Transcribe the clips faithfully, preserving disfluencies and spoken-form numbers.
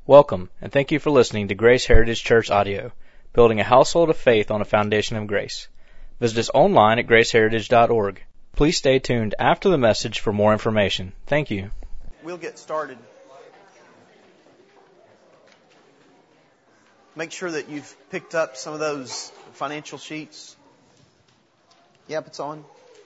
Welcome, and thank you for listening to Grace Heritage Church Audio, building a household of faith on a foundation of grace. Visit us online at grace heritage dot org. Please stay tuned after the message for more information. Thank you. We'll get started. Make sure that you've picked up some of those financial sheets. Yep, it's on.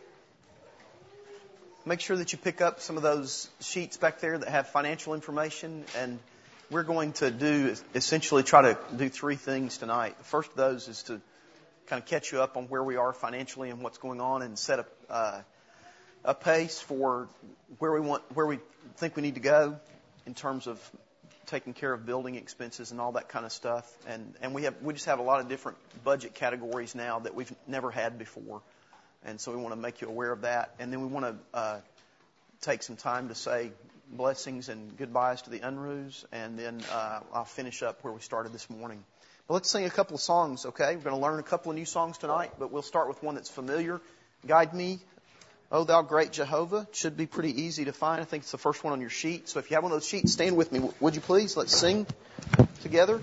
Make sure that you pick up some of those sheets back there that have financial information, and we're going to do essentially try to do three things tonight. The first of those is to kind of catch you up on where we are financially and what's going on, and set up uh, a pace for where we want, where we think we need to go in terms of taking care of building expenses and all that kind of stuff. And and we have we just have a lot of different budget categories now that we've never had before, and so we want to make you aware of that. And then we want to uh, take some time to say blessings and goodbyes to the Unruhs, and then uh, I'll finish up where we started this morning. But let's sing a couple of songs, okay? We're going to learn a couple of new songs tonight, but we'll start with one that's familiar. Guide Me, O Thou Great Jehovah. It should be pretty easy to find. I think it's the first one on your sheet. So if you have one of those sheets, stand with me, would you please? Let's sing together.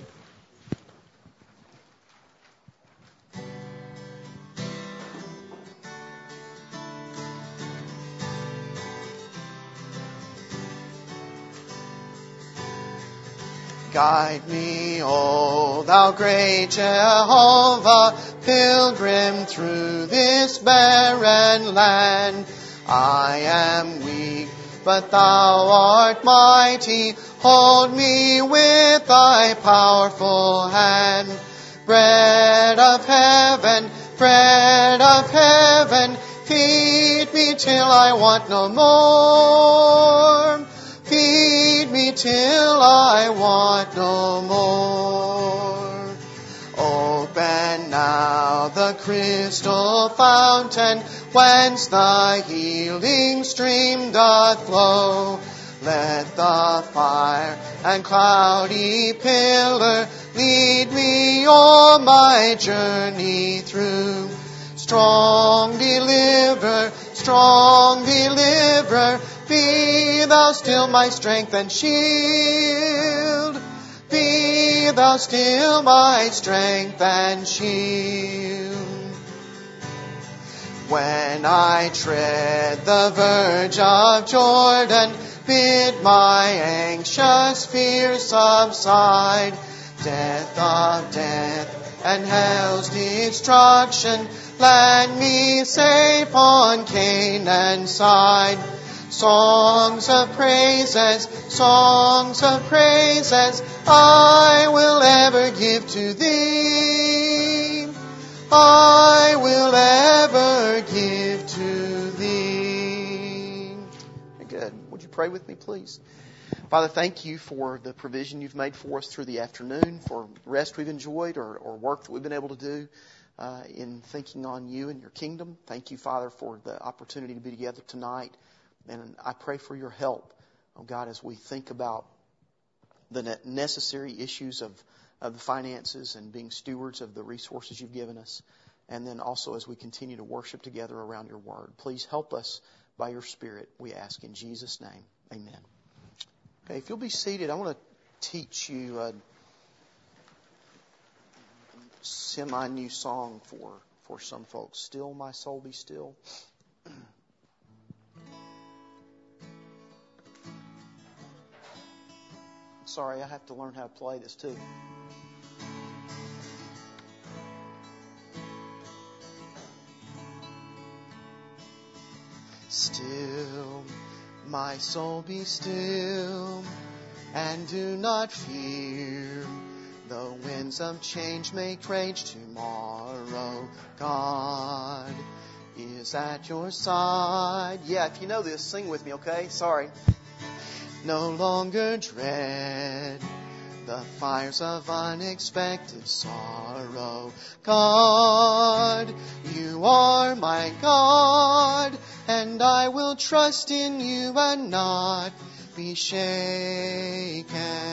Guide me, O Thou great Jehovah, pilgrim through this barren land. I am weak, but Thou art mighty. Hold me with Thy powerful hand. Bread of heaven, bread of heaven, feed me till I want no more. Feed me till I want no more. Open now the crystal fountain, whence the healing stream doth flow. Let the fire and cloudy pillar lead me on my journey through. Strong deliverer, strong deliverer, be Thou still my strength and shield. Be Thou still my strength and shield. When I tread the verge of Jordan, bid my anxious fears subside. Death of death and hell's destruction, land me safe on Canaan's side. Songs of praises, songs of praises, I will ever give to Thee. I will ever give to Thee. Very good. Would you pray with me, please? Father, thank You for the provision You've made for us through the afternoon, for rest we've enjoyed or, or work that we've been able to do uh, in thinking on You and Your kingdom. Thank You, Father, for the opportunity to be together tonight. And I pray for Your help, oh God, as we think about the necessary issues of, of the finances and being stewards of the resources You've given us. And then also as we continue to worship together around Your Word. Please help us by Your Spirit, we ask in Jesus' name. Amen. Okay, if you'll be seated, I want to teach you a semi-new song for, for some folks. Still, my soul, be still. Sorry, I have to learn how to play this too. Still, my soul, be still, and do not fear. The winds of change may rage tomorrow. God is at your side. Yeah, if you know this, sing with me, okay? Sorry. No longer dread the fires of unexpected sorrow. God, You are my God, and I will trust in You and not be shaken.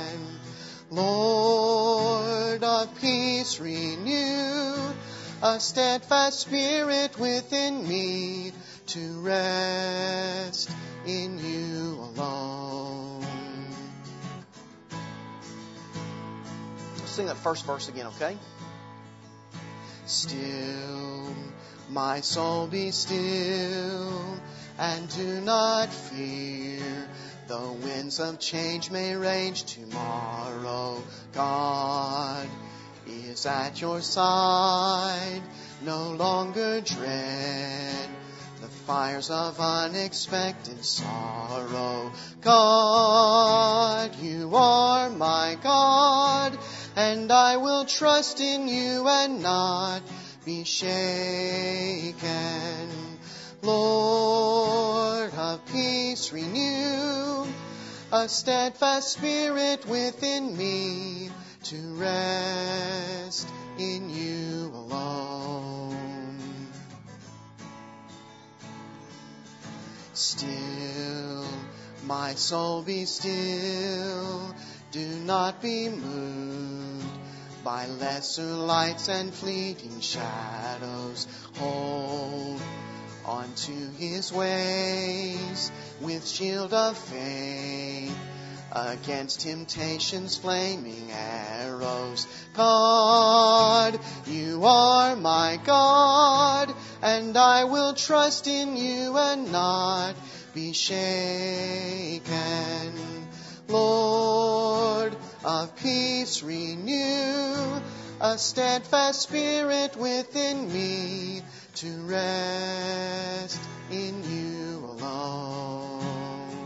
Lord of peace, renew a steadfast spirit within me to rest in You alone. sing that first verse again, okay? Still, my soul be still, and do not fear. The winds of change may rage tomorrow. God is at your side. No longer dread the fires of unexpected sorrow. God, you are my God, and I will trust in you and not be shaken. Lord of peace, renew a steadfast spirit within me to rest in you alone. Still, my soul be still, do not be moved by lesser lights and fleeting shadows. Hold onto His ways with shield of faith against temptation's flaming arrows. God, you are my God, and I will trust in you and not be shaken. Lord of peace, renew a steadfast spirit within me to rest in you alone.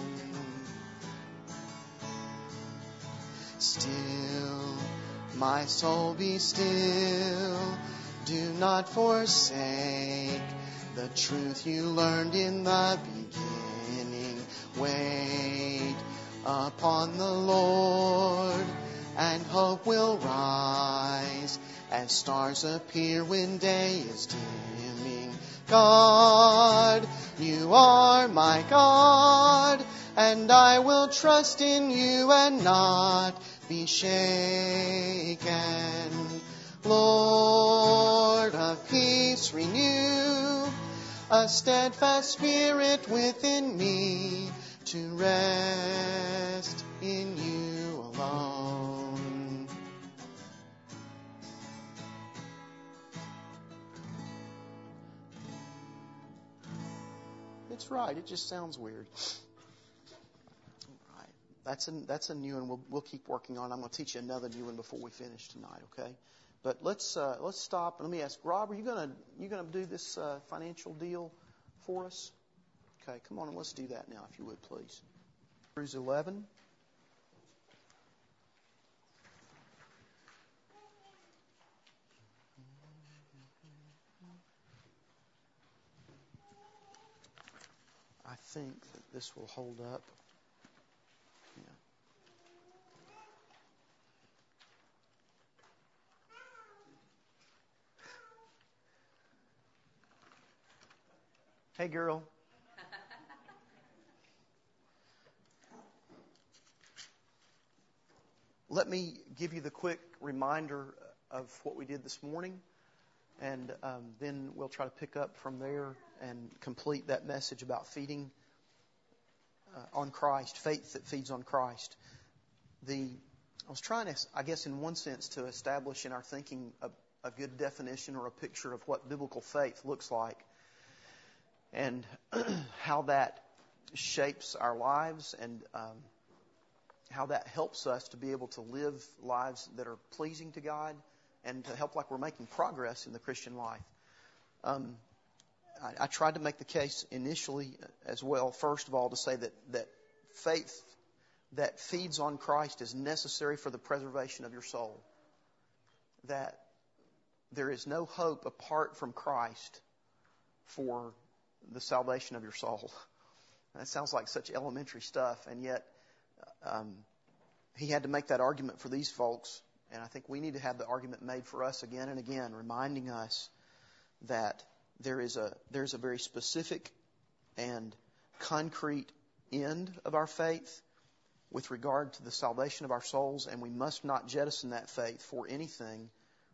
Still, my soul be still, do not forsake the truth you learned in the beginning. Wait upon the Lord, and hope will rise as stars appear when day is dimming. God, you are my God, and I will trust in you and not be shaken. Lord of peace, renew a steadfast spirit within me to rest in you alone. It's right. It just sounds weird. All right. That's a, that's a new one. We'll, we'll keep working on. I'm going to teach you another new one before we finish tonight, okay? But let's uh, let's stop. Let me ask, Rob, are you going to you going to do this uh, financial deal for us? Okay, come on and let's do that now, if you would, please. Hebrews eleven. I think that this will hold up. Yeah. Hey, girl. Let me give you the quick reminder of what we did this morning, and um, then we'll try to pick up from there and complete that message about feeding uh, on Christ, faith that feeds on Christ. The I was trying to, I guess, in one sense, to establish in our thinking a, a good definition or a picture of what biblical faith looks like, and how that shapes our lives, and um, how that helps us to be able to live lives that are pleasing to God, and to help like we're making progress in the Christian life. Um, I, I tried to make the case initially as well, first of all, to say that, that faith that feeds on Christ is necessary for the preservation of your soul. That there is no hope apart from Christ for the salvation of your soul. That sounds like such elementary stuff, and yet um, he had to make that argument for these folks, and I think we need to have the argument made for us again and again, reminding us that there is a there's a very specific and concrete end of our faith with regard to the salvation of our souls, and we must not jettison that faith for anything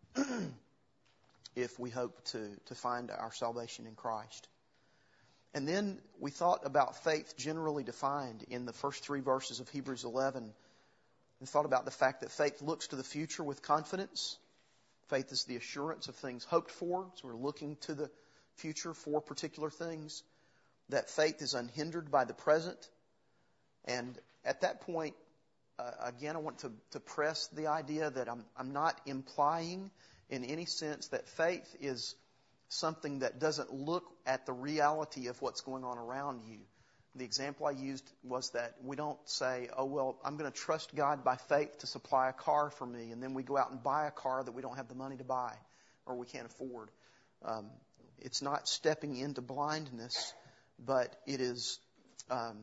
if we hope to, to find our salvation in Christ. And then we thought about faith generally defined in the first three verses of Hebrews eleven, and thought about the fact that faith looks to the future with confidence. Faith is the assurance of things hoped for, so we're looking to the future for particular things. That faith is unhindered by the present. And at that point, uh, again, I want to, to press the idea that I'm, I'm not implying in any sense that faith is something that doesn't look at the reality of what's going on around you. The example I used was that we don't say, oh, well, I'm going to trust God by faith to supply a car for me, and then we go out and buy a car that we don't have the money to buy or we can't afford. Um, it's not stepping into blindness, but it is um,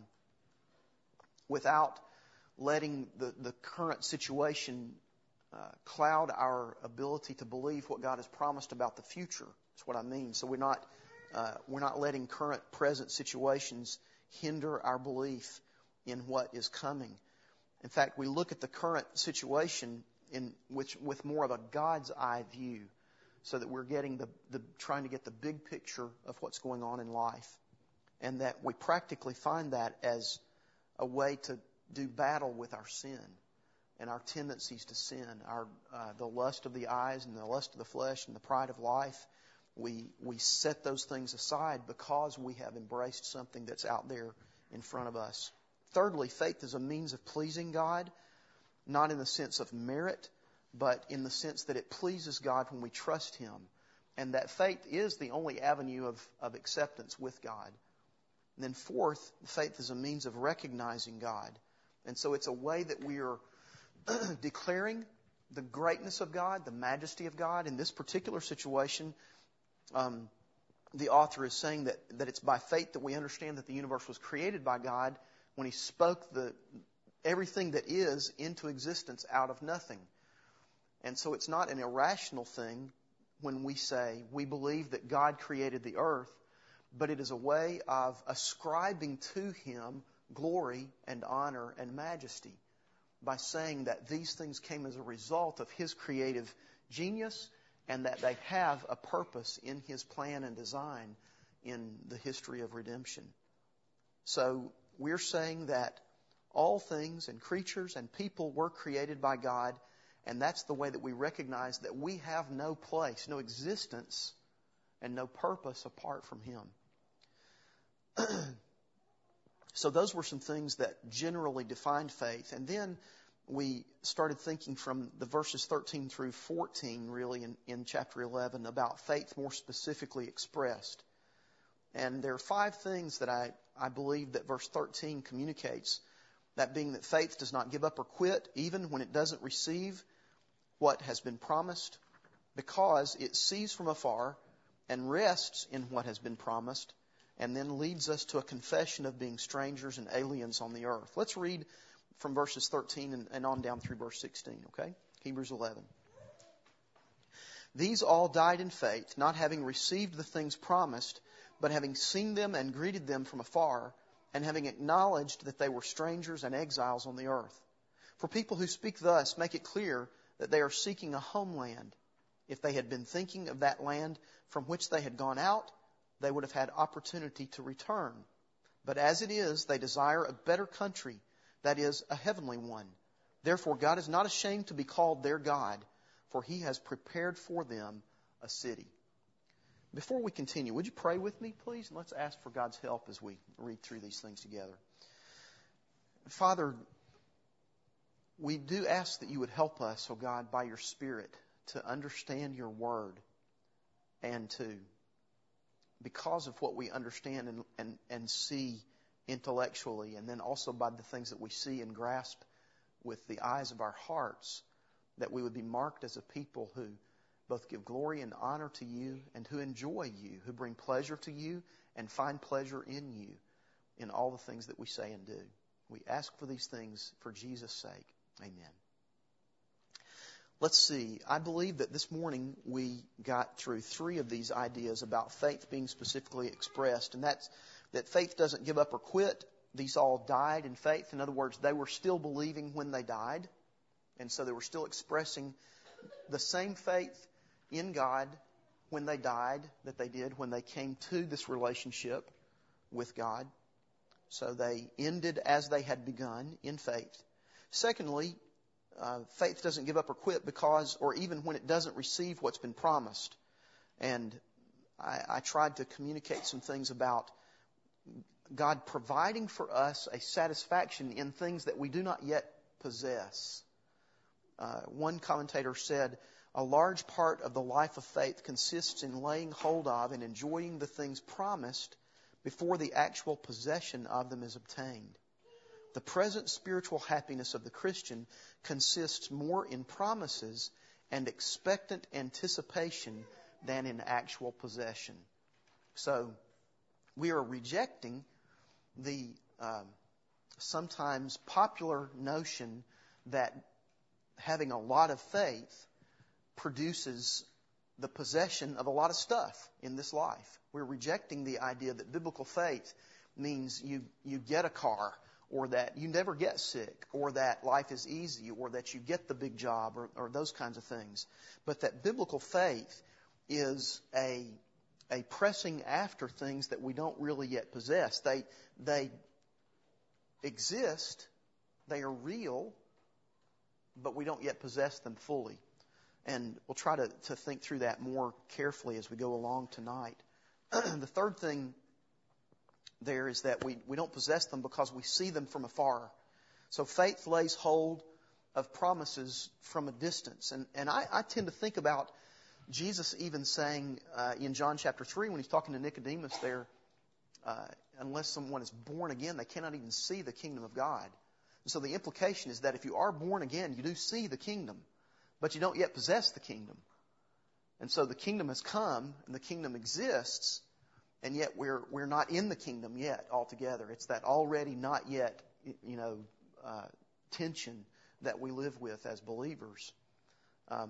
without letting the, the current situation uh, cloud our ability to believe what God has promised about the future. That's what I mean. So we're not uh, we're not letting current present situations hinder our belief in what is coming. In fact, we look at the current situation in which with more of a God's eye view, so that we're getting the, the trying to get the big picture of what's going on in life, and that we practically find that as a way to do battle with our sin and our tendencies to sin, our uh, the lust of the eyes and the lust of the flesh and the pride of life. We we set those things aside because we have embraced something that's out there in front of us. Thirdly, faith is a means of pleasing God, not in the sense of merit, but in the sense that it pleases God when we trust Him. And that faith is the only avenue of, of acceptance with God. And then fourth, faith is a means of recognizing God. And so it's a way that we are declaring the greatness of God, the majesty of God. In this particular situation, Um, the author is saying that, that it's by faith that we understand that the universe was created by God when He spoke the everything that is into existence out of nothing. And so it's not an irrational thing when we say we believe that God created the earth, but it is a way of ascribing to Him glory and honor and majesty by saying that these things came as a result of His creative genius, and that they have a purpose in His plan and design in the history of redemption. So we're saying that all things and creatures and people were created by God, and that's the way that we recognize that we have no place, no existence, and no purpose apart from Him. So those were some things that generally defined faith. And then we started thinking from the verses thirteen through fourteen, really, in, in chapter eleven, about faith more specifically expressed. And there are five things that I, I believe that verse thirteen communicates. That being that faith does not give up or quit, even when it doesn't receive what has been promised, because it sees from afar and rests in what has been promised, and then leads us to a confession of being strangers and aliens on the earth. Let's read from verses thirteen and, and on down through verse sixteen, okay? Hebrews eleven. These all died in faith, not having received the things promised, but having seen them and greeted them from afar, and having acknowledged that they were strangers and exiles on the earth. For people who speak thus make it clear that they are seeking a homeland. If they had been thinking of that land from which they had gone out, they would have had opportunity to return. But as it is, they desire a better country, that is, a heavenly one. Therefore, God is not ashamed to be called their God, for He has prepared for them a city. Before we continue, would you pray with me, please? And let's ask for God's help as we read through these things together. Father, we do ask that you would help us, oh God, by your Spirit, to understand your Word, and to, because of what we understand and, and, and see intellectually, and then also by the things that we see and grasp with the eyes of our hearts, that we would be marked as a people who both give glory and honor to you, and who enjoy you, who bring pleasure to you and find pleasure in you in all the things that we say and do. We ask for these things for Jesus' sake. Amen. Let's see. I believe that this morning we got through three of these ideas about faith being specifically expressed, and that's that faith doesn't give up or quit. These all died in faith. In other words, they were still believing when they died, and so they were still expressing the same faith in God when they died that they did when they came to this relationship with God. So they ended as they had begun in faith. Secondly, uh, faith doesn't give up or quit because, or even when it doesn't receive what's been promised. And I, I tried to communicate some things about God providing for us a satisfaction in things that we do not yet possess. Uh, one commentator said, a large part of the life of faith consists in laying hold of and enjoying the things promised before the actual possession of them is obtained. The present spiritual happiness of the Christian consists more in promises and expectant anticipation than in actual possession. So, we are rejecting the um, sometimes popular notion that having a lot of faith produces the possession of a lot of stuff in this life. We're rejecting the idea that biblical faith means you, you get a car, or that you never get sick, or that life is easy, or that you get the big job, or, or those kinds of things. But that biblical faith is a a pressing after things that we don't really yet possess. They they exist, they are real, but we don't yet possess them fully. And we'll try to, to think through that more carefully as we go along tonight. The third thing there is that we, we don't possess them because we see them from afar. So faith lays hold of promises from a distance. And, and I, I tend to think about Jesus even saying uh, in John chapter three, when he's talking to Nicodemus there, uh, unless someone is born again, they cannot even see the kingdom of God. And so the implication is that if you are born again, you do see the kingdom, but you don't yet possess the kingdom. And so the kingdom has come, and the kingdom exists, and yet we're we're not in the kingdom yet altogether. It's that already not yet, you know, uh, tension that we live with as believers. Um,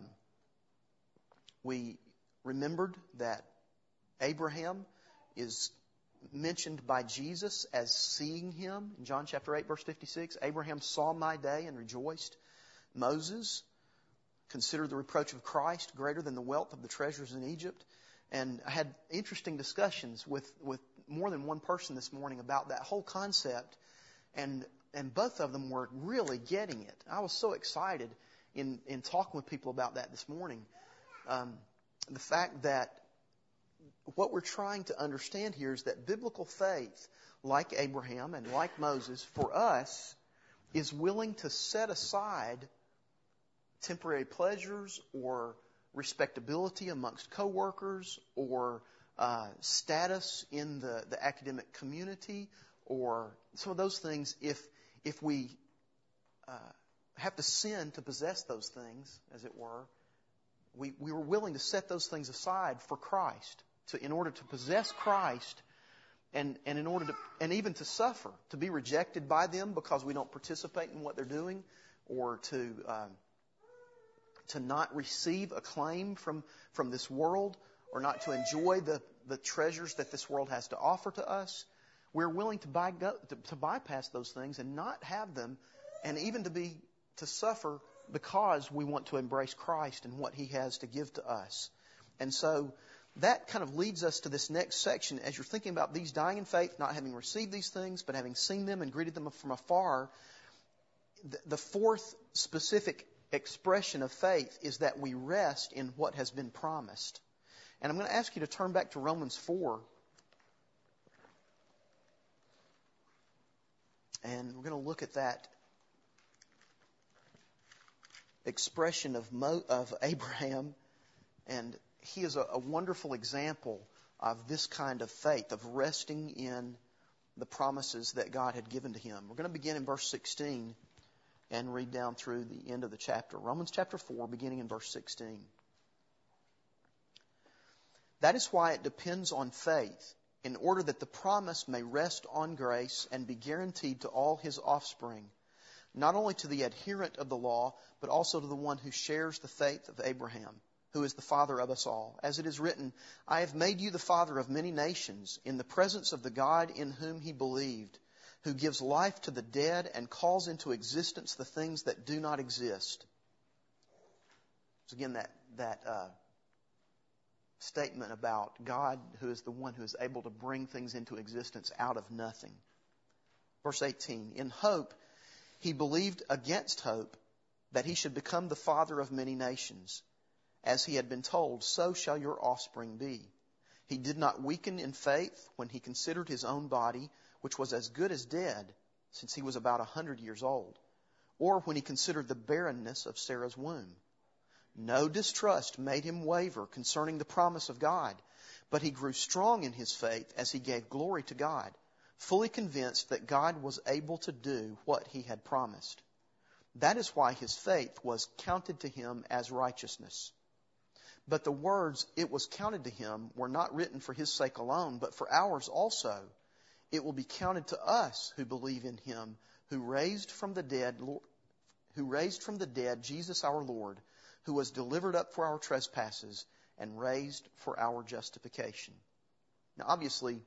we remembered that Abraham is mentioned by Jesus as seeing him in John chapter eight, verse fifty-six. Abraham saw my day and rejoiced. Moses considered the reproach of Christ greater than the wealth of the treasures in Egypt. And I had interesting discussions with, with more than one person this morning about that whole concept. And and both of them were really getting it. I was so excited in, in talking with people about that this morning. Um, the fact that what we're trying to understand here is that biblical faith, like Abraham and like Moses, for us, is willing to set aside temporary pleasures or respectability amongst coworkers or uh, status in the, the academic community or some of those things if if we uh, have to sin to possess those things, as it were. We, we were willing to set those things aside for Christ, to in order to possess Christ, and, and in order to and even to suffer, to be rejected by them because we don't participate in what they're doing, or to um, to not receive acclaim from from this world, or not to enjoy the, the treasures that this world has to offer to us. We're willing to, by, to, to bypass those things and not have them, and even to be to suffer because we want to embrace Christ and what He has to give to us. And so that kind of leads us to this next section. As you're thinking about these dying in faith, not having received these things, but having seen them and greeted them from afar, the, the fourth specific expression of faith is that we rest in what has been promised. And I'm going to ask you to turn back to Romans four. And we're going to look at that expression of Mo, of Abraham. And he is a, a wonderful example of this kind of faith, of resting in the promises that God had given to him. We're going to begin in verse sixteen and read down through the end of the chapter. Romans chapter four, beginning in verse sixteen. That is why it depends on faith, in order that the promise may rest on grace and be guaranteed to all his offspring, not only to the adherent of the law, but also to the one who shares the faith of Abraham, who is the father of us all. As it is written, I have made you the father of many nations, in the presence of the God in whom he believed, who gives life to the dead and calls into existence the things that do not exist. So again, that that uh, statement about God, who is the one who is able to bring things into existence out of nothing. Verse eighteen, in hope he believed against hope, that he should become the father of many nations. As he had been told, so shall your offspring be. He did not weaken in faith when he considered his own body, which was as good as dead, since he was about a hundred years old, or when he considered the barrenness of Sarah's womb. No distrust made him waver concerning the promise of God, but he grew strong in his faith as he gave glory to God, fully convinced that God was able to do what he had promised. That is why his faith was counted to him as righteousness. But the words, "it was counted to him," were not written for his sake alone, but for ours also. It will be counted to us who believe in him, who raised from the dead, who raised from the dead Jesus our Lord, who was delivered up for our trespasses and raised for our justification. Now, obviously,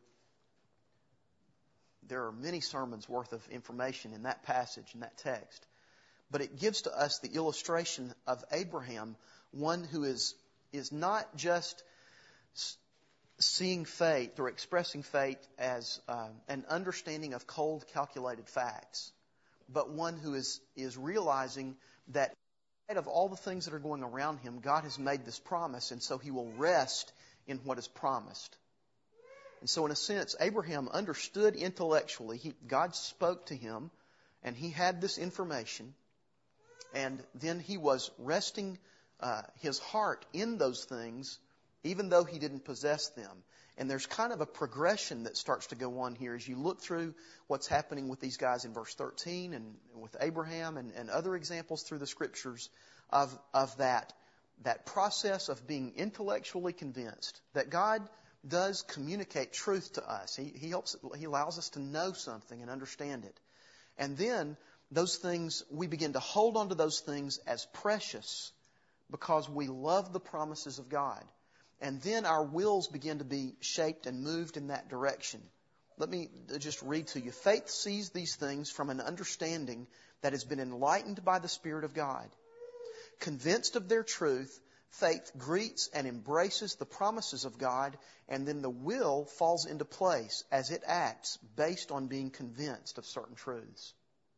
there are many sermons worth of information in that passage, in that text. But it gives to us the illustration of Abraham, one who is, is not just seeing faith or expressing faith as uh, an understanding of cold, calculated facts, but one who is, is realizing that in spite of all the things that are going around him, God has made this promise, and so he will rest in what is promised. And so in a sense, Abraham understood intellectually. He, God spoke to him, and he had this information. And then he was resting uh, his heart in those things, even though he didn't possess them. And there's kind of a progression that starts to go on here as you look through what's happening with these guys in verse thirteen and with Abraham and, and other examples through the Scriptures of, of that, that process of being intellectually convinced that God does communicate truth to us. He, he helps, he allows us to know something and understand it. And then those things, we begin to hold on to those things as precious because we love the promises of God. And then our wills begin to be shaped and moved in that direction. Let me just read to you. Faith sees these things from an understanding that has been enlightened by the Spirit of God. Convinced of their truth, faith greets and embraces the promises of God, and then the will falls into place as it acts based on being convinced of certain truths.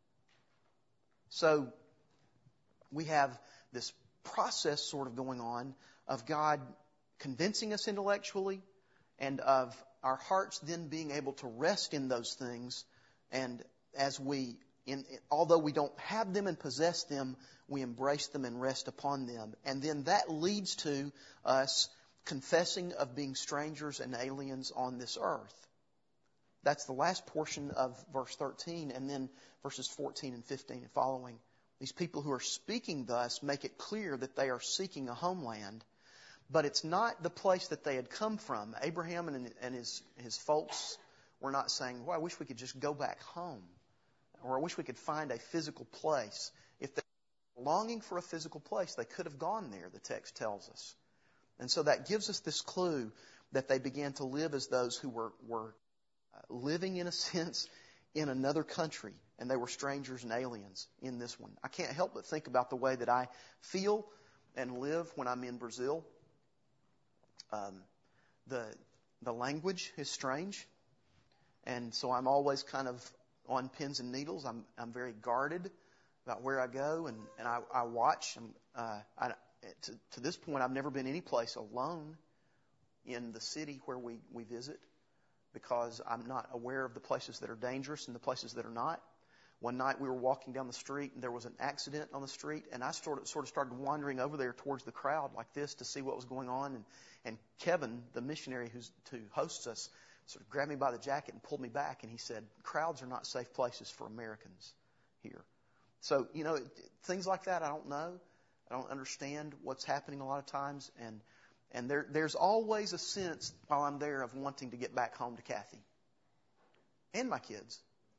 So we have this process sort of going on of God convincing us intellectually and of our hearts then being able to rest in those things. And as we, in, although we don't have them and possess them, we embrace them and rest upon them. And then that leads to us confessing of being strangers and aliens on this earth. That's the last portion of verse thirteen, and then verses fourteen and fifteen and following. These people who are speaking thus make it clear that they are seeking a homeland, but it's not the place that they had come from. Abraham and, and his, his folks were not saying, well, I wish we could just go back home, or I wish we could find a physical place. If they were longing for a physical place, they could have gone there, the text tells us. And so that gives us this clue that they began to live as those who were, were living, in a sense, in another country, and they were strangers and aliens in this one. I can't help but think about the way that I feel and live when I'm in Brazil. Um, the the language is strange, and so I'm always kind of on pins and needles. I'm I'm very guarded about where I go, and, and I, I watch. And, uh, I, to, to this point, I've never been any place alone in the city where we, we visit, because I'm not aware of the places that are dangerous and the places that are not. One night we were walking down the street and there was an accident on the street, and I sort of, sort of started wandering over there towards the crowd like this to see what was going on. And, and Kevin, the missionary who's, who hosts us, sort of grabbed me by the jacket and pulled me back, and he said, crowds are not safe places for Americans here. So, you know, things like that I don't know. I don't understand what's happening a lot of times, and And there, there's always a sense while I'm there of wanting to get back home to Kathy and my kids.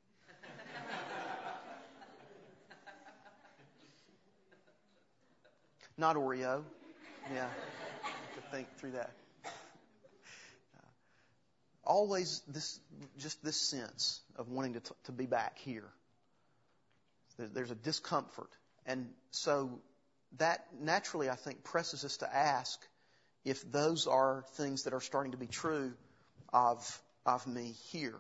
Not Oreo. Yeah, I have to think through that. Uh, always this, just this sense of wanting to t- to be back here. There's, there's a discomfort, and so that naturally, I think, presses us to ask if those are things that are starting to be true of, of me here.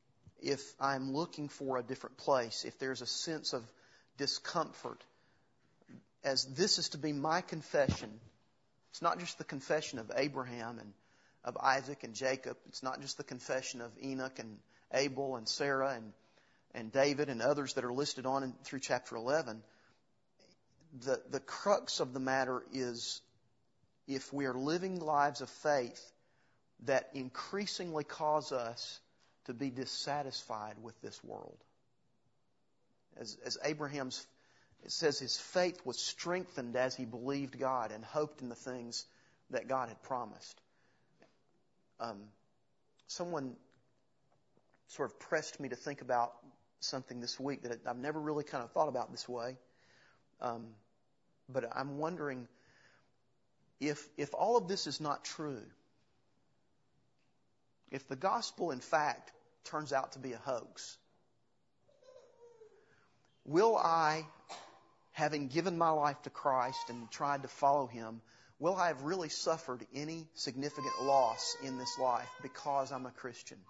If I'm looking for a different place, if there's a sense of discomfort as this is to be my confession, it's not just the confession of Abraham and of Isaac and Jacob. It's not just the confession of Enoch and Abel and Sarah and, and David and others that are listed on in, through chapter eleven. The, the crux of the matter is, if we are living lives of faith that increasingly cause us to be dissatisfied with this world. As, as Abraham's, it says his faith was strengthened as he believed God and hoped in the things that God had promised. Um, someone sort of pressed me to think about something this week that I've never really kind of thought about this way. Um, but I'm wondering if if all of this is not true, if the gospel in fact turns out to be a hoax, will I, having given my life to Christ and tried to follow Him, will I have really suffered any significant loss in this life because I'm a Christian?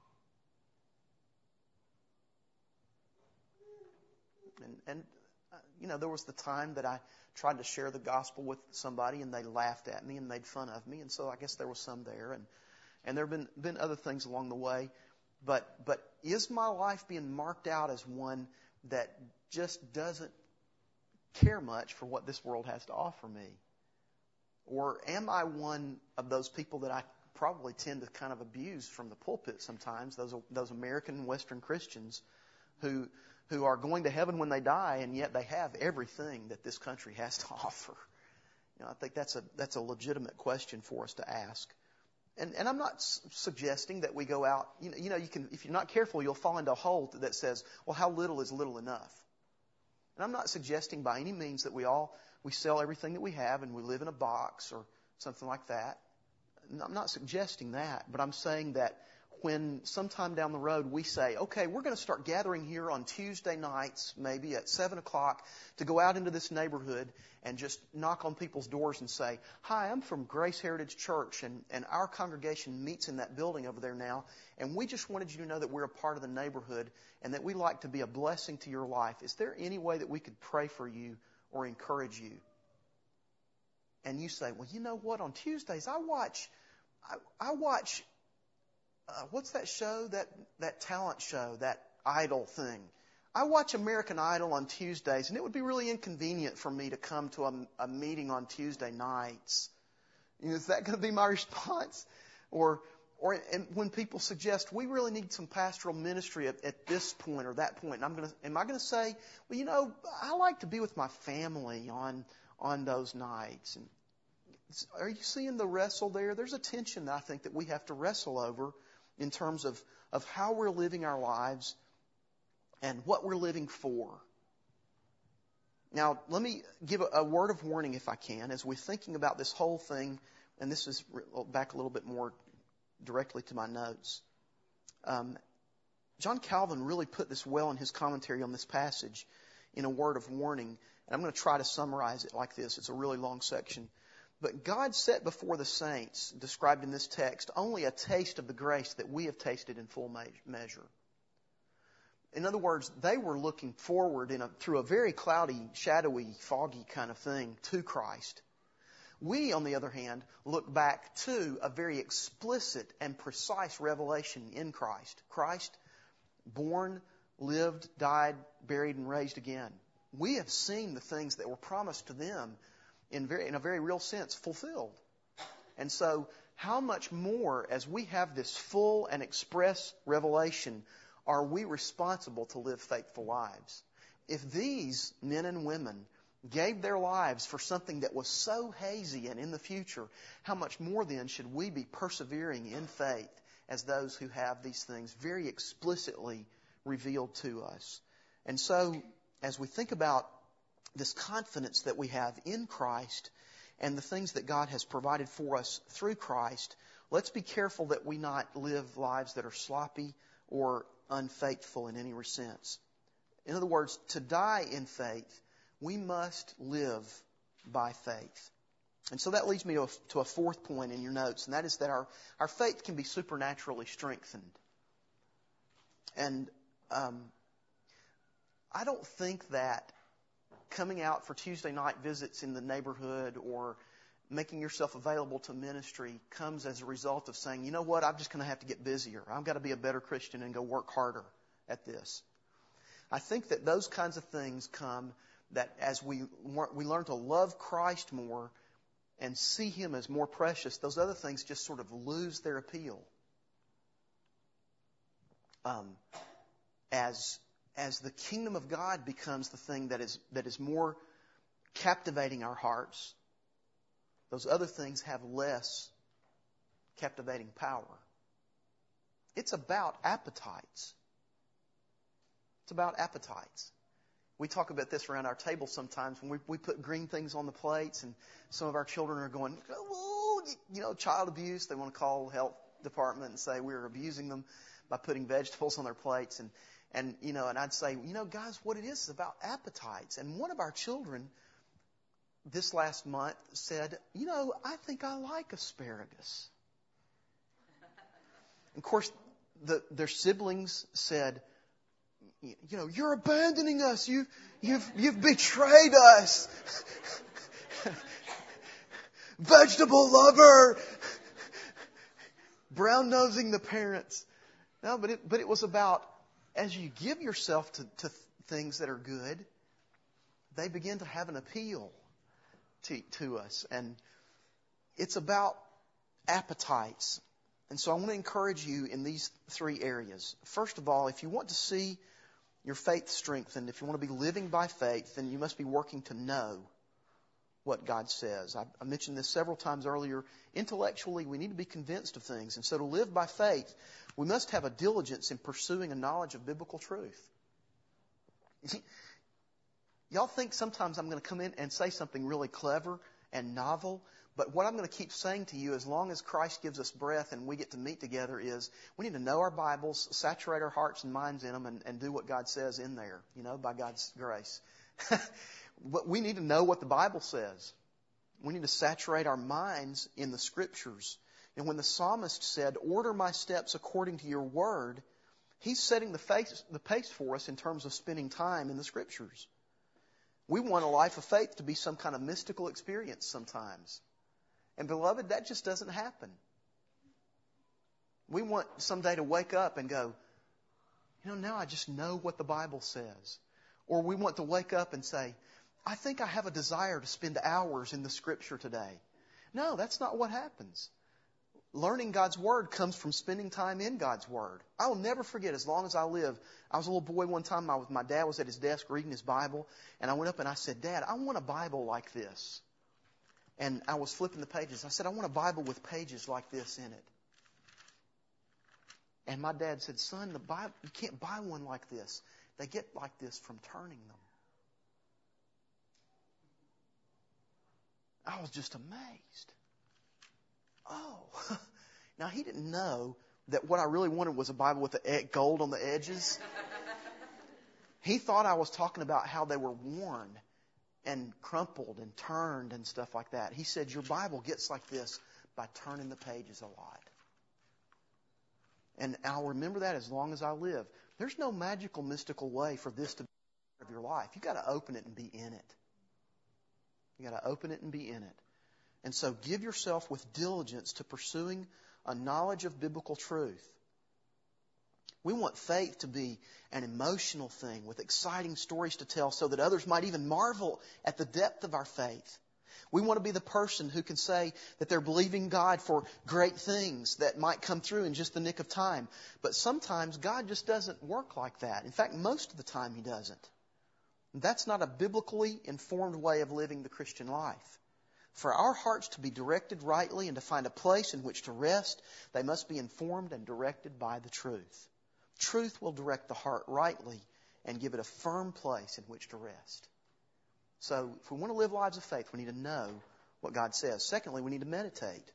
And, and uh, you know, there was the time that I tried to share the gospel with somebody and they laughed at me and made fun of me, and so I guess there was some there. And and there have been, been other things along the way. But but is my life being marked out as one that just doesn't care much for what this world has to offer me? Or am I one of those people that I probably tend to kind of abuse from the pulpit sometimes, those those American and Western Christians who who are going to heaven when they die, and yet they have everything that this country has to offer? You know, I think that's a that's a legitimate question for us to ask. And and I'm not s- suggesting that we go out, you know, you know, you can, if you're not careful, you'll fall into a hole that says, well, how little is little enough? And I'm not suggesting by any means that we all, we sell everything that we have and we live in a box or something like that. I'm not suggesting that, but I'm saying that when sometime down the road we say, okay, we're going to start gathering here on Tuesday nights, maybe at seven o'clock, to go out into this neighborhood and just knock on people's doors and say, hi, I'm from Grace Heritage Church, and, and our congregation meets in that building over there now, and we just wanted you to know that we're a part of the neighborhood and that we like to be a blessing to your life. Is there any way that we could pray for you or encourage you? And you say, well, you know what? On Tuesdays, I watch, I, I watch, uh, what's that show, that, that talent show, that Idol thing? I watch American Idol on Tuesdays, and it would be really inconvenient for me to come to a, a meeting on Tuesday nights. You know, is that going to be my response? Or, or and when people suggest we really need some pastoral ministry at, at this point or that point, and I'm going to, am I going to say, well, you know, I like to be with my family on on those nights? And are you seeing the wrestle there? There's a tension that I think that we have to wrestle over in terms of, of how we're living our lives and what we're living for. Now, let me give a, a word of warning, if I can, as we're thinking about this whole thing, and this is back a little bit more directly to my notes. Um, John Calvin really put this well in his commentary on this passage in a word of warning, and I'm going to try to summarize it like this. It's a really long section. But God set before the saints, described in this text, only a taste of the grace that we have tasted in full measure. In other words, they were looking forward in a, through a very cloudy, shadowy, foggy kind of thing to Christ. We, on the other hand, look back to a very explicit and precise revelation in Christ. Christ, born, lived, died, buried, and raised again. We have seen the things that were promised to them in very, in a very real sense, fulfilled. And so, how much more, as we have this full and express revelation, are we responsible to live faithful lives? If these men and women gave their lives for something that was so hazy and in the future, how much more then should we be persevering in faith as those who have these things very explicitly revealed to us? And so, as we think about this confidence that we have in Christ and the things that God has provided for us through Christ, let's be careful that we not live lives that are sloppy or unfaithful in any sense. In other words, to die in faith, we must live by faith. And so that leads me to a, to a fourth point in your notes, and that is that our, our faith can be supernaturally strengthened. And um, I don't think that coming out for Tuesday night visits in the neighborhood or making yourself available to ministry comes as a result of saying, you know what, I'm just going to have to get busier. I've got to be a better Christian and go work harder at this. I think that those kinds of things come that as we we learn to love Christ more and see Him as more precious, those other things just sort of lose their appeal. Um, as as the kingdom of God becomes the thing that is that is more captivating our hearts, those other things have less captivating power. It's about appetites. It's about appetites. We talk about this around our table sometimes when we, we put green things on the plates and some of our children are going, oh, you know, child abuse. They want to call the health department and say we're abusing them by putting vegetables on their plates. And, and you know, and I'd say, you know, guys, what it is is about appetites. And one of our children this last month said, you know, I think I like asparagus. And of course, the, their siblings said, you know, you're abandoning us. You've, you've, you've betrayed us. Vegetable lover. Brown-nosing the parents. No, but it, but it was about, as you give yourself to, to things that are good, they begin to have an appeal to, to us. And it's about appetites. And so I want to encourage you in these three areas. First of all, if you want to see your faith strengthened, if you want to be living by faith, then you must be working to know what God says. I, I mentioned this several times earlier. Intellectually, we need to be convinced of things. And so to live by faith, we must have a diligence in pursuing a knowledge of biblical truth. Y'all think sometimes I'm going to come in and say something really clever and novel, but what I'm going to keep saying to you as long as Christ gives us breath and we get to meet together is we need to know our Bibles, saturate our hearts and minds in them, and, and do what God says in there, you know, by God's grace. But we need to know what the Bible says. We need to saturate our minds in the Scriptures. And when the psalmist said, order my steps according to your word, he's setting the pace, the pace for us in terms of spending time in the Scriptures. We want a life of faith to be some kind of mystical experience sometimes. And beloved, that just doesn't happen. We want someday to wake up and go, you know, now I just know what the Bible says. Or we want to wake up and say, I think I have a desire to spend hours in the Scripture today. No, that's not what happens. Learning God's Word comes from spending time in God's Word. I will never forget, as long as I live, I was a little boy one time, I was, my dad was at his desk reading his Bible, and I went up and I said, Dad, I want a Bible like this. And I was flipping the pages. I said, I want a Bible with pages like this in it. And my dad said, son, the Bible, you can't buy one like this. They get like this from turning them. I was just amazed. Oh, now he didn't know that what I really wanted was a Bible with the gold on the edges. He thought I was talking about how they were worn and crumpled and turned and stuff like that. He said, your Bible gets like this by turning the pages a lot. And I'll remember that as long as I live. There's no magical, mystical way for this to be part of your life. You've got to open it and be in it. You've got to open it and be in it. And so give yourself with diligence to pursuing a knowledge of biblical truth. We want faith to be an emotional thing with exciting stories to tell so that others might even marvel at the depth of our faith. We want to be the person who can say that they're believing God for great things that might come through in just the nick of time. But sometimes God just doesn't work like that. In fact, most of the time He doesn't. That's not a biblically informed way of living the Christian life. For our hearts to be directed rightly and to find a place in which to rest, they must be informed and directed by the truth. Truth will direct the heart rightly and give it a firm place in which to rest. So if we want to live lives of faith, we need to know what God says. Secondly, we need to meditate.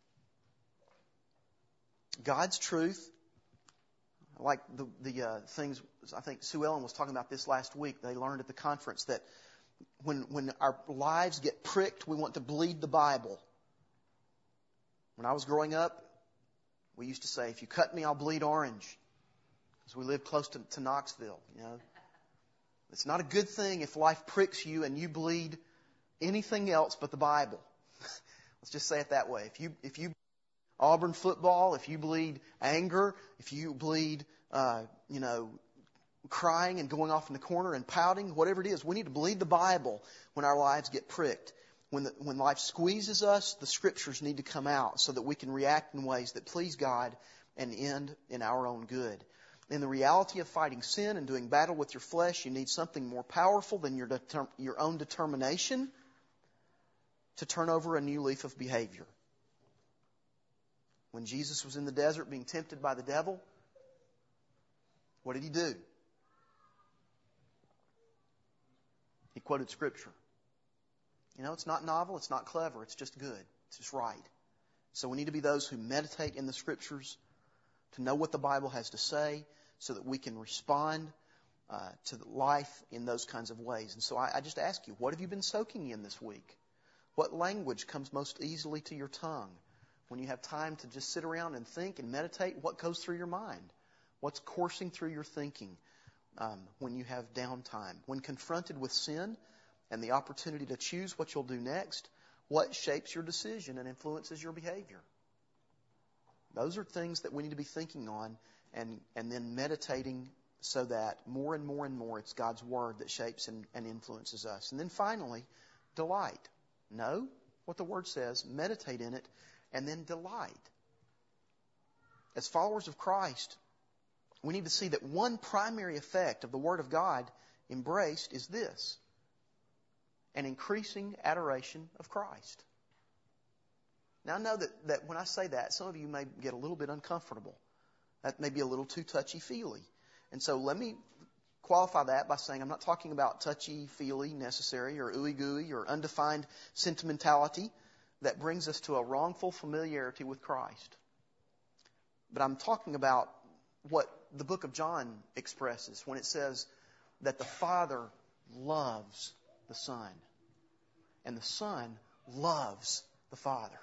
God's truth, like the, the uh, things, I think Sue Ellen was talking about this last week. They learned at the conference that when, when our lives get pricked, we want to bleed the Bible. When I was growing up, we used to say, if you cut me, I'll bleed orange. Because we lived close to, to Knoxville, you know. It's not a good thing if life pricks you and you bleed anything else but the Bible. Let's just say it that way. If you, if you Auburn football, if you bleed anger, if you bleed, uh, you know, crying and going off in the corner and pouting, whatever it is, we need to bleed the Bible when our lives get pricked. When the, when life squeezes us, the Scriptures need to come out so that we can react in ways that please God and end in our own good. In the reality of fighting sin and doing battle with your flesh, you need something more powerful than your deter- your own determination to turn over a new leaf of behavior. When Jesus was in the desert being tempted by the devil, what did He do? He quoted Scripture. You know, it's not novel, it's not clever, it's just good. It's just right. So we need to be those who meditate in the Scriptures, to know what the Bible has to say, so that we can respond uh, to life in those kinds of ways. And so I, I just ask you, what have you been soaking in this week? What language comes most easily to your tongue? When you have time to just sit around and think and meditate, what goes through your mind? What's coursing through your thinking um, when you have downtime? When confronted with sin and the opportunity to choose what you'll do next, what shapes your decision and influences your behavior? Those are things that we need to be thinking on and, and then meditating so that more and more and more it's God's Word that shapes and, and influences us. And then finally, delight. Know what the Word says, meditate in it, and then delight. As followers of Christ, we need to see that one primary effect of the Word of God embraced is this: an increasing adoration of Christ. Now, I know that, that when I say that, some of you may get a little bit uncomfortable. That may be a little too touchy-feely. And so let me qualify that by saying I'm not talking about touchy-feely necessary or ooey-gooey or undefined sentimentality that brings us to a wrongful familiarity with Christ. But I'm talking about what the book of John expresses when it says that the Father loves the Son and the Son loves the Father.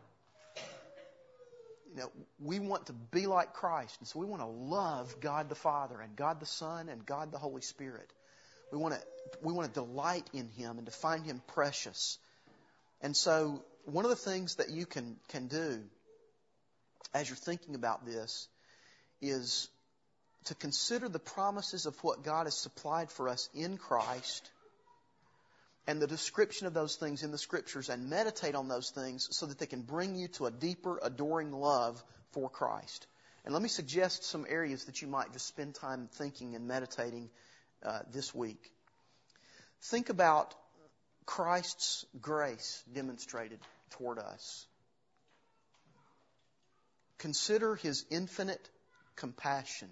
You know, we want to be like Christ, and so we want to love God the Father and God the Son and God the Holy Spirit. We want to we want to delight in Him and to find Him precious. And so one of the things that you can, can do as you're thinking about this is to consider the promises of what God has supplied for us in Christ and the description of those things in the Scriptures, and meditate on those things so that they can bring you to a deeper, adoring love for Christ. And let me suggest some areas that you might just spend time thinking and meditating uh, this week. Think about Christ's grace demonstrated toward us. Consider His infinite compassion.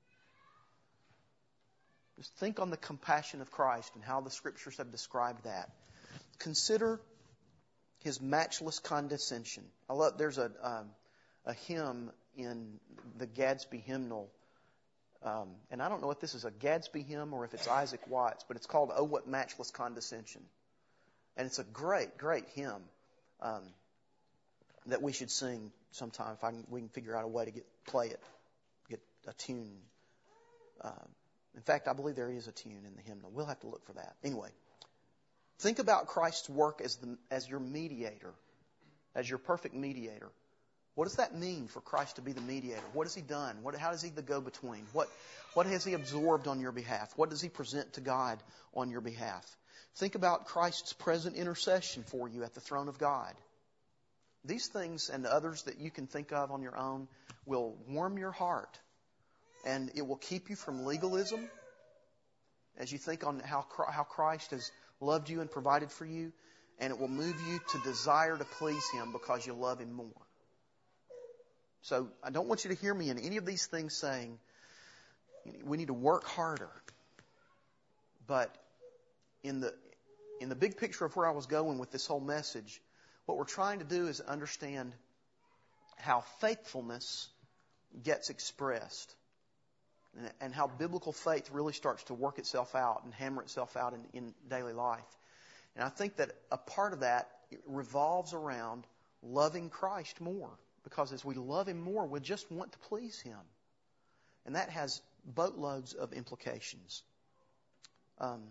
Just think on the compassion of Christ and how the Scriptures have described that. Consider His matchless condescension. I love. There's a um, a hymn in the Gadsby hymnal, um, and I don't know if this is a Gadsby hymn or if it's Isaac Watts, but it's called "Oh, What Matchless Condescension," and it's a great, great hymn um, that we should sing sometime if I can, we can figure out a way to get play it, get a tune. Uh, In fact, I believe there is a tune in the hymnal. We'll have to look for that. Anyway, think about Christ's work as the as your mediator, as your perfect mediator. What does that mean for Christ to be the mediator? What has He done? What, how is He the go-between? What, what has He absorbed on your behalf? What does He present to God on your behalf? Think about Christ's present intercession for you at the throne of God. These things and others that you can think of on your own will warm your heart. And it will keep you from legalism as you think on how how Christ has loved you and provided for you. And it will move you to desire to please Him because you love Him more. So I don't want you to hear me in any of these things saying we need to work harder. But in the in the big picture of where I was going with this whole message, what we're trying to do is understand how faithfulness gets expressed. And how biblical faith really starts to work itself out and hammer itself out in, in daily life. And I think that a part of that revolves around loving Christ more. Because as we love Him more, we just want to please Him. And that has boatloads of implications. Um,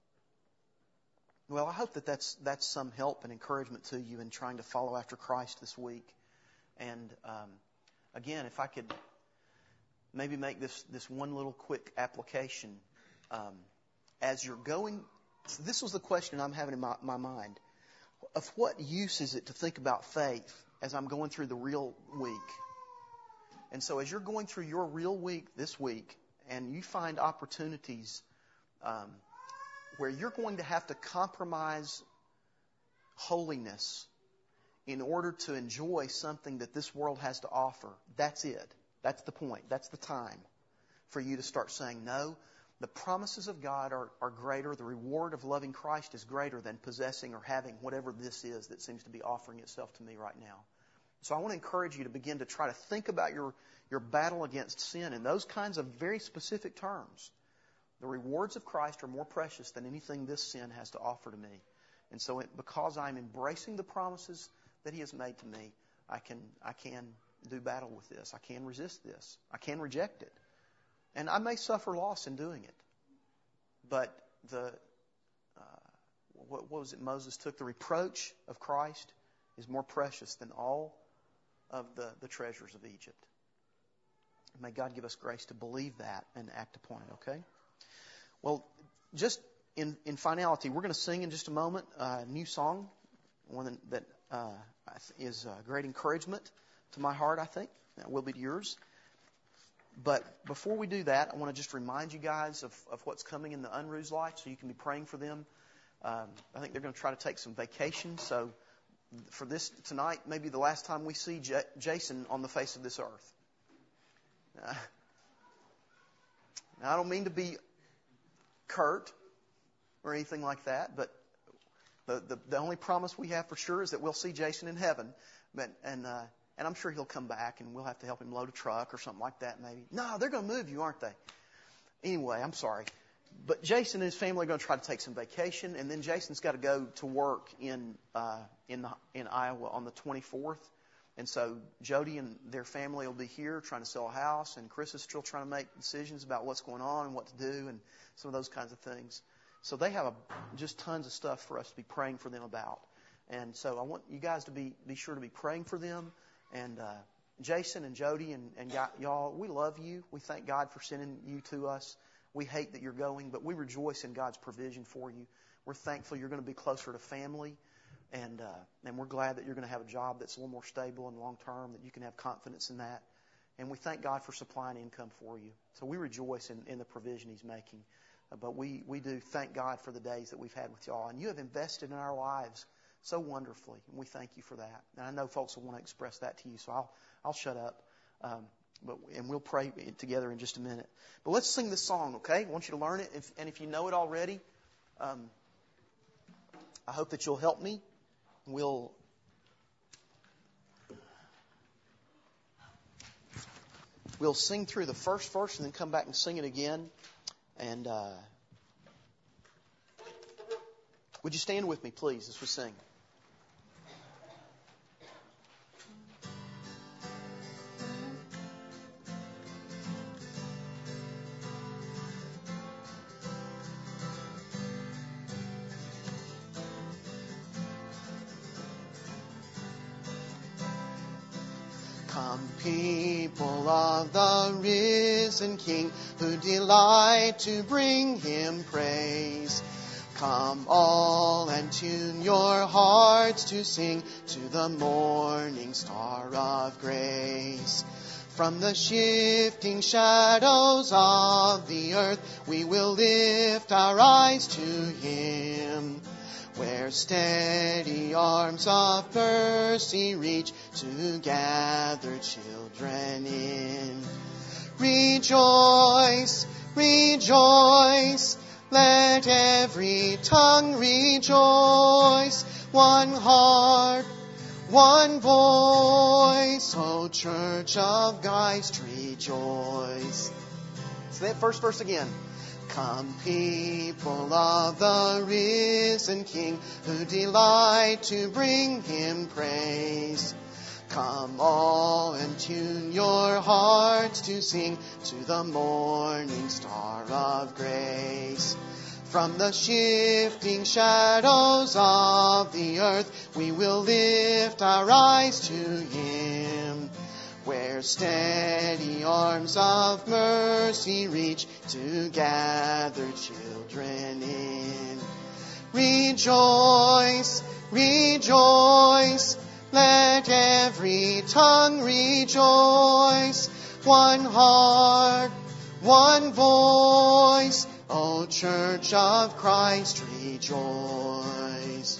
well, I hope that that's, that's some help and encouragement to you in trying to follow after Christ this week. And um, again, if I could maybe make this, this one little quick application. Um, as you're going, so this was the question I'm having in my, my mind. Of what use is it to think about faith as I'm going through the real week? And so as you're going through your real week this week, and you find opportunities um, where you're going to have to compromise holiness in order to enjoy something that this world has to offer, that's it. That's the point. That's the time for you to start saying, no, the promises of God are, are greater. The reward of loving Christ is greater than possessing or having whatever this is that seems to be offering itself to me right now. So I want to encourage you to begin to try to think about your, your battle against sin in those kinds of very specific terms. The rewards of Christ are more precious than anything this sin has to offer to me. And so it, because I'm embracing the promises that He has made to me, I can I can do battle with this. I can resist this. I can reject it. And I may suffer loss in doing it. But the uh, what, what was it Moses took? The reproach of Christ is more precious than all of the, the treasures of Egypt. May God give us grace to believe that and act upon it, okay? Well, just in, in finality, we're going to sing in just a moment a new song, one that uh, is a great encouragement to my heart, I think. That will be to yours. But before we do that, I want to just remind you guys of, of what's coming in the Unruh's life so you can be praying for them. Um, I think they're going to try to take some vacation. So for this tonight, maybe the last time we see J- Jason on the face of this earth. Uh, now, I don't mean to be curt or anything like that, but the, the, the only promise we have for sure is that we'll see Jason in heaven. But, and uh, and I'm sure he'll come back and we'll have to help him load a truck or something like that maybe. No, they're going to move you, aren't they? Anyway, I'm sorry. But Jason and his family are going to try to take some vacation, and then Jason's got to go to work in uh, in the, in Iowa on the twenty-fourth. And so Jody and their family will be here trying to sell a house, and Chris is still trying to make decisions about what's going on and what to do and some of those kinds of things. So they have a, just tons of stuff for us to be praying for them about. And so I want you guys to be, be sure to be praying for them. And uh, Jason and Jody and, and y'all, we love you. We thank God for sending you to us. We hate that you're going, but we rejoice in God's provision for you. We're thankful you're going to be closer to family. And uh, and we're glad that you're going to have a job that's a little more stable and long-term, that you can have confidence in that. And we thank God for supplying income for you. So we rejoice in, in the provision He's making. Uh, but we, we do thank God for the days that we've had with y'all. And you have invested in our lives so wonderfully. And we thank you for that. And I know folks will want to express that to you, so I'll I'll shut up. Um, but and we'll pray together in just a minute. But let's sing this song, okay? I want you to learn it. If, and if you know it already, um, I hope that you'll help me. We'll we'll sing through the first verse and then come back and sing it again. And uh, would you stand with me, please, as we sing? Come, people of the risen King, who delight to bring Him praise. Come all and tune your hearts to sing to the morning star of grace. From the shifting shadows of the earth, we will lift our eyes to Him, where steady arms of mercy reach to gather children in. Rejoice, rejoice, let every tongue rejoice. One heart, one voice, O Church of Christ, rejoice. So that first verse again. Come, people of the risen King, who delight to bring Him praise. Come all and tune your hearts to sing to the morning star of grace. From the shifting shadows of the earth, we will lift our eyes to Him, where steady arms of mercy reach to gather children in. Rejoice, rejoice, let every tongue rejoice. One heart, one voice, O Church of Christ, rejoice.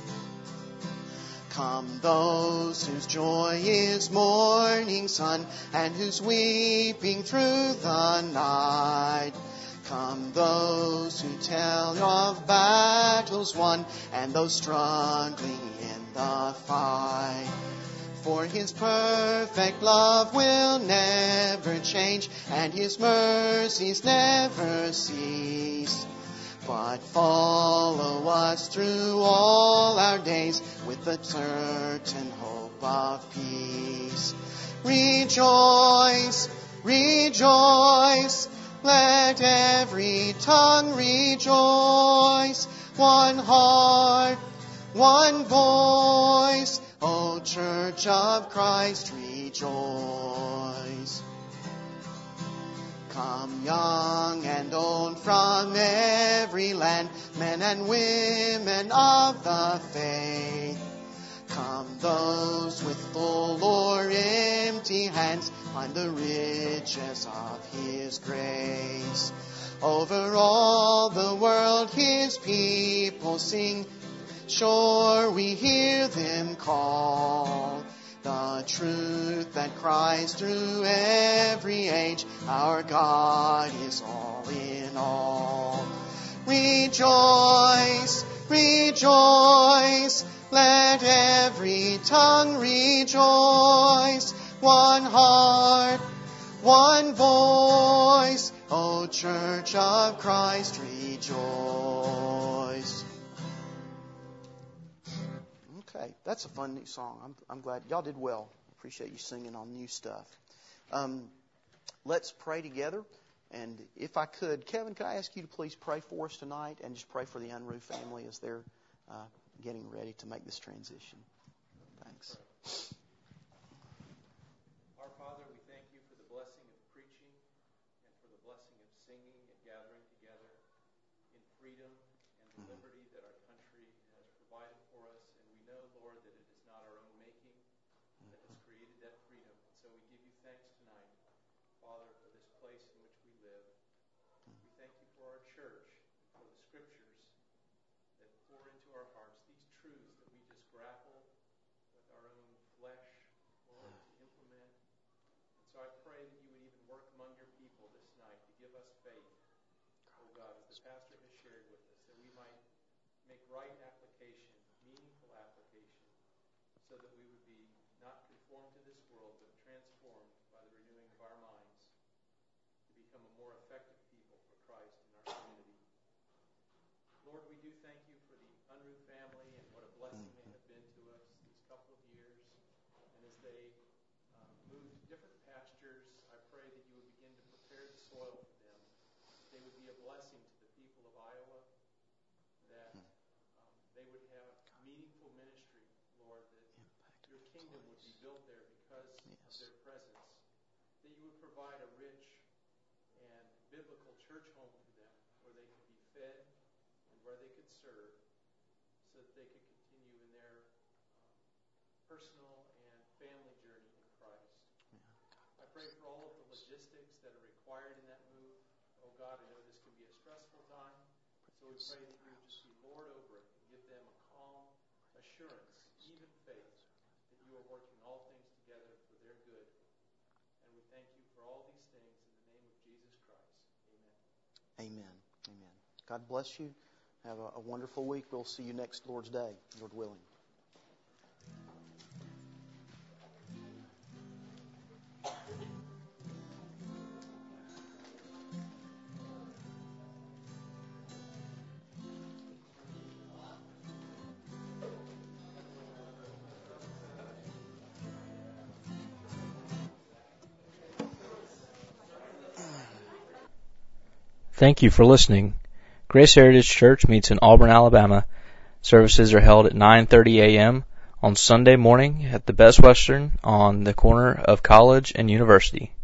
Come those whose joy is morning sun, and whose weeping through the night. Come those who tell of battles won, and those struggling in the fight. For His perfect love will never change, and His mercies never cease. But follow us through all our days with the certain hope of peace. Rejoice, rejoice, let every tongue rejoice. One heart, one voice, O Church of Christ, rejoice. Come young and old from every land, men and women of the faith. Come those with full or empty hands, find the riches of His grace. Over all the world His people sing, sure we hear them call. The truth that cries through every age, our God is all in all. Rejoice, rejoice, let every tongue rejoice. One heart, one voice, O Church of Christ, rejoice. Okay, that's a fun new song. I'm, I'm glad y'all did well. Appreciate you singing on new stuff. Um, let's pray together. And if I could, Kevin, could I ask you to please pray for us tonight and just pray for the Unruh family as they're uh, getting ready to make this transition. Thanks. Our Father, we thank you for the blessing of preaching and for the blessing of singing and gathering together in freedom and the mm-hmm. liberty that our country has provided for us. And we know, Lord, that it is not our own making that has created that freedom. And so we give you thanks tonight, Father, for this place in which we live. We thank you for our church, for the scriptures that pour into our hearts, these truths that we just grapple with our own flesh, Lord, to implement. And so I pray that you would even work among your people this night to give us faith, oh God, as the pastor has shared with us, that we might make right application, meaningful application, so that we would be not conformed to this world, but transformed by the renewing of our minds to become a more effective people for Christ in our community. Lord, we do thank you for the Unruh family and what a blessing they have been to us these couple of years. And as they um, move to different pastures, I pray that you would begin to prepare the soil for them. They would be a blessing to the people of Iowa, that um, they would have meaningful ministry, Lord, that your kingdom would be built there because of their presence, that you would provide a rich and biblical church home for them where they could be fed and where they could serve, so that they could continue in their um, personal and family journey in Christ. I pray for all of the logistics that are required in that move. Oh God, I know this can be a stressful time, so we pray that you would just be Lord over it and give them a calm assurance, even faith, that you are working all things together for their good. And we thank you for all these things in the name of Jesus Christ. Amen. Amen. Amen. God bless you. Have a, a wonderful week. We'll see you next Lord's Day, Lord willing. Thank you for listening. Grace Heritage Church meets in Auburn, Alabama. Services are held at nine thirty a.m. on Sunday morning at the Best Western on the corner of College and University.